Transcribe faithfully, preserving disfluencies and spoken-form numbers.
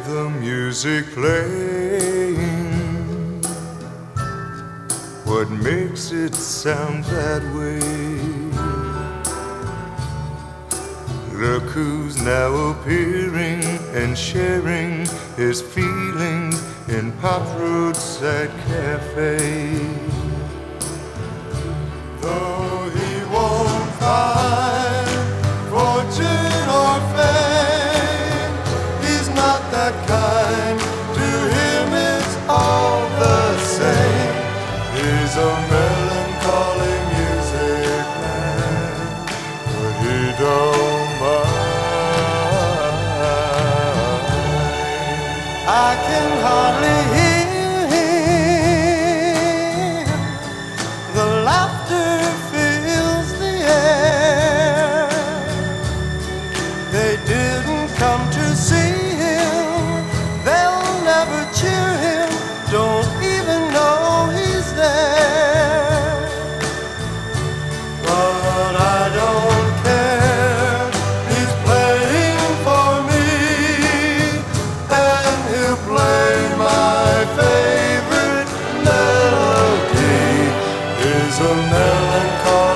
the music playing, what makes it sound that way? Look who's now appearing and sharing his feelings in Pop's roadside cafe. Though he won't find fortune or fame, he's not that kind. To him it's all the same. He's a melancholy music man, but he don't mind. I can hardly hear him. The laughter fills the air. They didn't come to see him. They'll never cheer him. Don't even know he's there. But I don't care. He's playing for me, and he'll play my favorite melody. Is a melancholy